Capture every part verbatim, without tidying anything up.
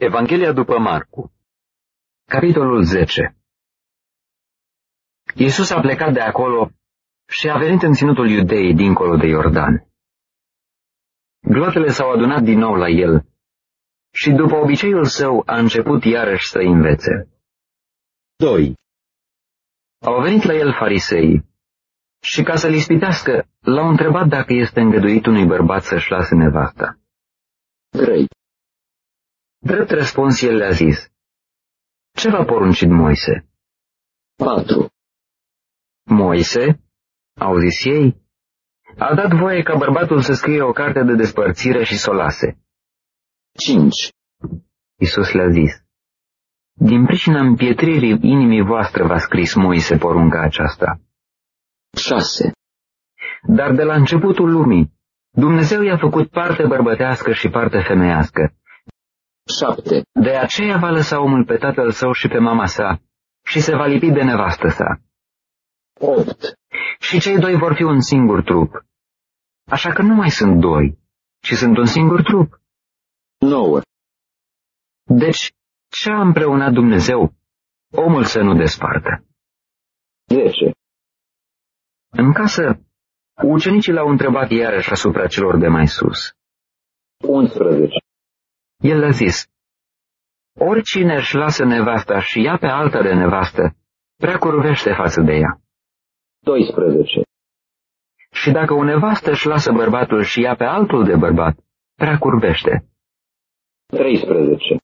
Evanghelia după Marcu, capitolul zece. Iisus a plecat de acolo și a venit în ținutul Iudeii dincolo de Iordan. Glotele s-au adunat din nou la el și după obiceiul său a început iarăși să învețe. doi. Au venit la el farisei și ca să-l ispitească, l-au întrebat dacă este îngăduit unui bărbat să-și lase nevasta. trei. Drept răspuns el le-a zis: ce v-a poruncit Moise? patru. Moise, au zis ei, a dat voie ca bărbatul să scrie o carte de despărțire și să o lase. cinci. Iisus le-a zis: din pricina împietririi inimii voastre v-a scris Moise porunca aceasta. șase. Dar de la începutul lumii, Dumnezeu i-a făcut parte bărbătească și parte femeiască. șapte. De aceea va lăsa omul pe tatăl său și pe mama sa și se va lipi de nevastă sa. opt. Și cei doi vor fi un singur trup. Așa că nu mai sunt doi, ci sunt un singur trup. nouă. Deci, ce a împreunat Dumnezeu, omul să nu despartă. zece. În casă, ucenicii l-au întrebat iarăși asupra celor de mai sus. unsprezece. El le-a zis: oricine își lasă nevasta și ia pe alta de nevastă, prea curvește față de ea. doisprezece. Și dacă o nevastă își lasă bărbatul și ia pe altul de bărbat, prea curvește. treisprezece.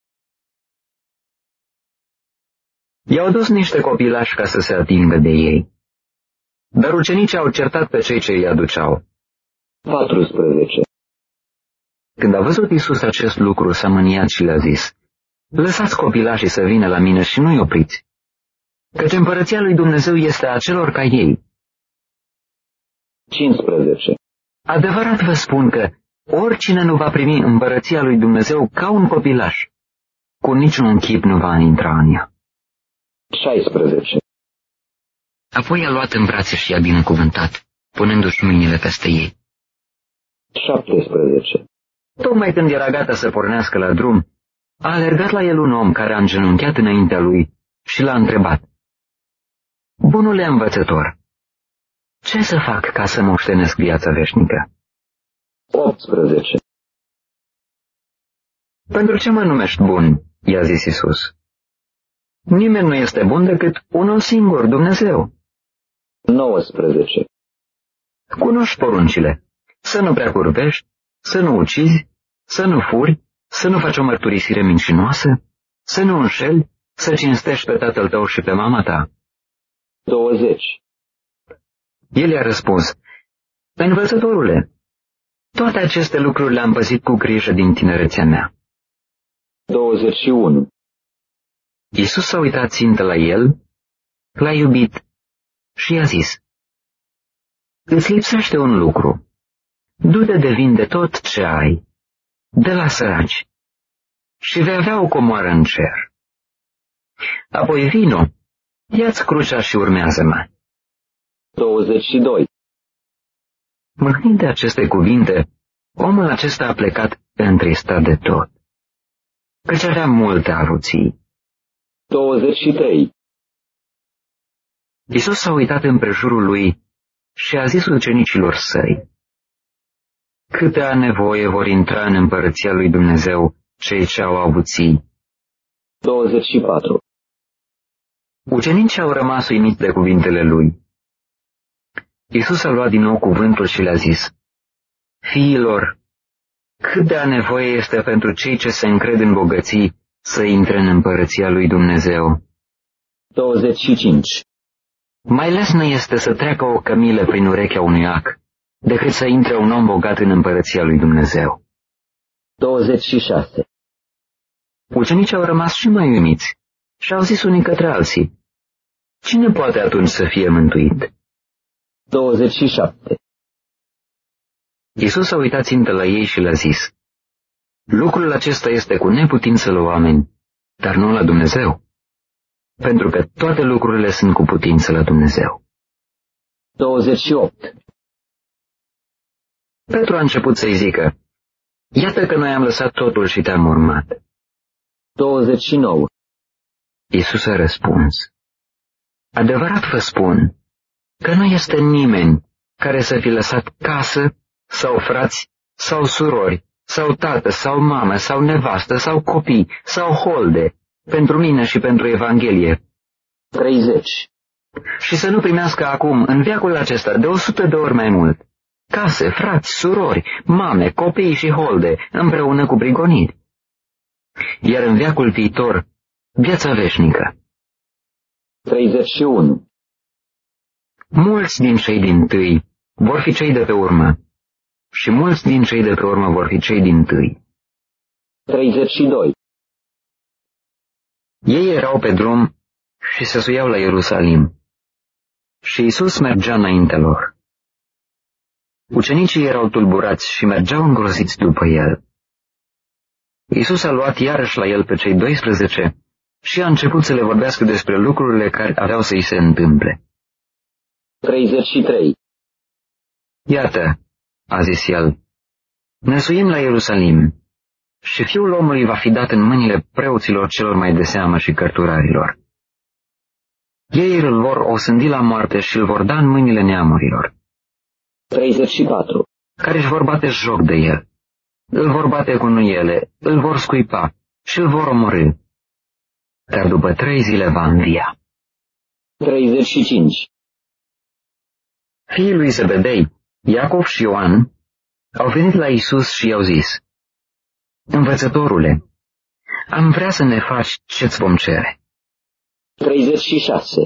I-au dus niște copilași ca să se atingă de ei. Dar ucenicii au certat pe cei ce îi aduceau. paisprezece. Când a văzut Iisus acest lucru, s-a mâniat și le-a zis: lăsați copilașii să vină la mine și nu-i opriți, căci împărăția lui Dumnezeu este a celor ca ei. cincisprezece. Adevărat vă spun că oricine nu va primi împărăția lui Dumnezeu ca un copilaș, cu niciun chip nu va intra în ea. șaisprezece. Apoi a luat în brațe și i-a binecuvântat, punându-și mâinile peste ei. șaptesprezece. Tocmai când era gata să pornească la drum, a alergat la el un om care a îngenunchiat înaintea lui și l-a întrebat: bunule învățător, ce să fac ca să moștenesc viața veșnică? optsprezece. Pentru ce mă numești bun? I-a zis Iisus. Nimeni nu este bun decât unul singur, Dumnezeu. nouăsprezece. Cunoști poruncile: să nu prea curvești, să nu ucizi, să nu furi, să nu faci o mărturisire mincinoasă, să nu înșeli, să cinstești pe tatăl tău și pe mama ta. douăzeci. El i-a răspuns: învățătorule, toate aceste lucruri le-am păzit cu grijă din tinerețea mea. douăzeci și unu. Iisus s-a uitat țintă la el, l-a iubit și i-a zis: îți lipsește un lucru. Du-te de vinde tot ce ai, de la săraci, și vei avea o comoară în cer. Apoi vino, ia-ți crucea și urmează-mă. douăzeci și doi. Mâhnind de aceste cuvinte, omul acesta a plecat întristat de tot, căci avea multe avuții. douăzeci și trei. Iisus s-a uitat împrejurul lui și a zis ucenicilor săi: câtea nevoie vor intra în împărăția lui Dumnezeu cei ce au avuții. douăzeci și patru. Ucenicii au rămas uimiți de cuvintele lui. Iisus a luat din nou cuvântul și le-a zis: fiilor, cât de nevoie este pentru cei ce se încred în bogății să intre în împărăția lui Dumnezeu. douăzeci și cinci. Mai lesne este să treacă o cămilă prin urechea unui ac, decât să intre un om bogat în împărăția lui Dumnezeu. douăzeci și șase. Ucenicii au rămas și mai uimiți și au zis unii către alții: cine poate atunci să fie mântuit? douăzeci și șapte. Iisus a uitat țintă la ei și le-a zis: lucrul acesta este cu neputință la oameni, dar nu la Dumnezeu, pentru că toate lucrurile sunt cu putință la Dumnezeu. douăzeci și opt. Petru a început să-i zică: iată că noi am lăsat totul și te-am urmat. douăzeci și nouă. Iisus a răspuns: adevărat vă spun că nu este nimeni care să fi lăsat casă, sau frați, sau surori, sau tată, sau mamă, sau nevastă, sau copii, sau holde, pentru mine și pentru Evanghelie, treizeci. și să nu primească acum, în veacul acesta, de o sută de ori mai mult, case, frați, surori, mame, copii și holde, împreună cu prigoniri. Iar în veacul viitor, viața veșnică. treizeci și unu. Mulți din cei dintâi vor fi cei de pe urmă, și mulți din cei de pe urmă vor fi cei dintâi. treizeci și doi. Ei erau pe drum și se suiau la Ierusalim. Și Iisus mergea înaintea lor. Ucenicii erau tulburați și mergeau îngroziți după el. Iisus a luat iarăși la el pe cei doisprezece și a început să le vorbească despre lucrurile care aveau să-i se întâmple. treizeci și trei. Iată, a zis el, ne suim la Ierusalim și Fiul omului va fi dat în mâinile preoților celor mai de seamă și cărturarilor. Ei îl vor osândi la moarte și îl vor da în mâinile neamurilor, treizeci și patru. care își vor bate joc de el. Îl vor bate cu nuiele, îl vor scuipa și îl vor omorî. Dar după trei zile va învia. treizeci și cinci. Fiii lui Zebedei, Iacov și Ioan, au venit la Iisus și i-au zis: Învățătorule, am vrea să ne faci ce-ți vom cere. treizeci și șase.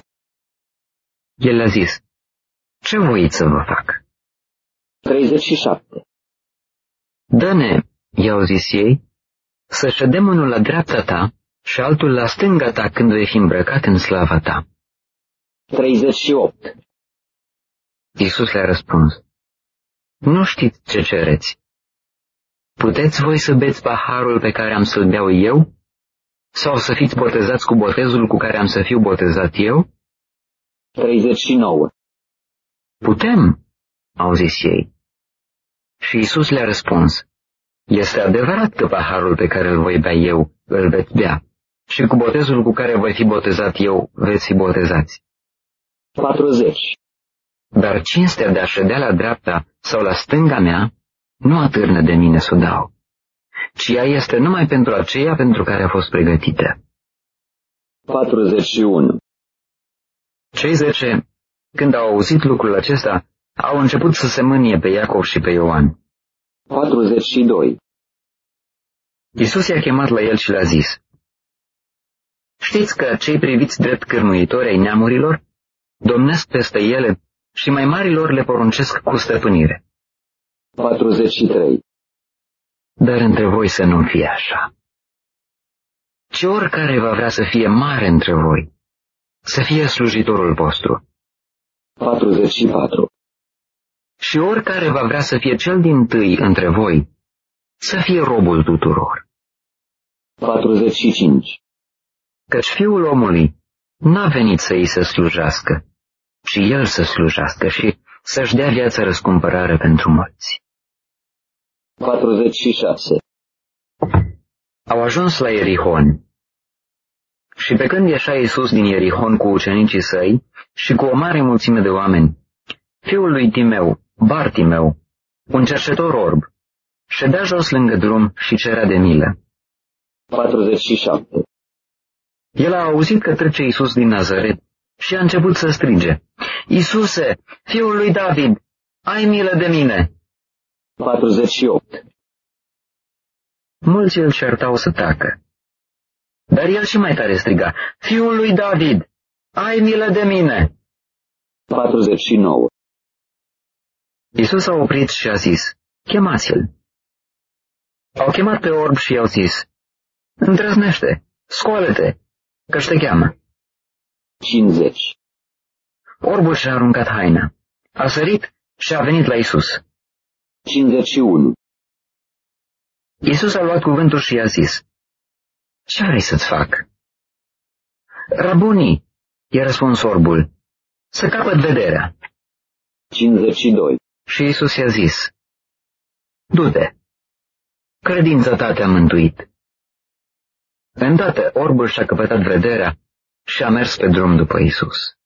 El le-a zis: ce voiți să vă fac? treizeci și șapte. Dă-ne, i-au zis ei, să ședem unul la dreapta ta și altul la stânga ta când vei fi îmbrăcat în slava ta. treizeci și opt. Iisus le-a răspuns: nu știți ce cereți. Puteți voi să beți paharul pe care am să-l beau eu? Sau să fiți botezați cu botezul cu care am să fiu botezat eu? treizeci și nouă. Putem, au zis ei. Și Iisus le-a răspuns: este adevărat că paharul pe care îl voi bea eu îl veți bea, și cu botezul cu care voi fi botezat eu veți fi botezați. patruzeci. Dar cinstea de a ședea la dreapta sau la stânga mea nu atârnă de mine să o dau, ci ea este numai pentru aceea pentru care a fost pregătită. patruzeci și unu. Cei zece, când au auzit lucrul acesta, au început să se mânie pe Iacov și pe Ioan. patruzeci și doi. Iisus i-a chemat la el și le-a zis: știți că cei priviți drept cârmuitori ai neamurilor domnesc peste ele și mai marilor le poruncesc cu stăpânire. patruzeci și trei. Dar între voi să nu fie așa. Ci oricare va vrea să fie mare între voi, să fie slujitorul vostru. patruzeci și patru. Și oricare va vrea să fie cel dintâi între voi, să fie robul tuturor. patruzeci și cinci. Căci Fiul omului n-a venit să îi se slujească, ci el să slujească și să-și dea viața răscumpărare pentru mulți. patruzeci și șase. Au ajuns la Ierihon. Și pe când ieșea Iisus din Ierihon cu ucenicii săi și cu o mare mulțime de oameni, fiul lui Timeu, Bartimeu, un cerșetor orb, ședea jos lângă drum și cerea de milă. patruzeci și șapte. El a auzit că trece Iisus din Nazaret și a început să strige: Iisuse, fiul lui David, ai milă de mine! patruzeci și opt. Mulți îl certau să tacă. Dar el și mai tare striga: Fiul lui David, ai milă de mine! patruzeci și nouă. Iisus a oprit și a zis: chemați-l. Au chemat pe orb și i-au zis: îndrăznește, scoală-te, că-și te cheamă. cincizeci. Orbul și-a aruncat haina, a sărit și a venit la Iisus. cincizeci și unu. Iisus a luat cuvântul și i-a zis: ce vrei să-ți fac? Rabunii, i-a răspuns orbul, să capăt vederea. cincizeci și doi. Și Iisus i-a zis: du-te, credința ta te-a mântuit. Îndată orbul și-a căpătat vederea și a mers pe drum după Isus.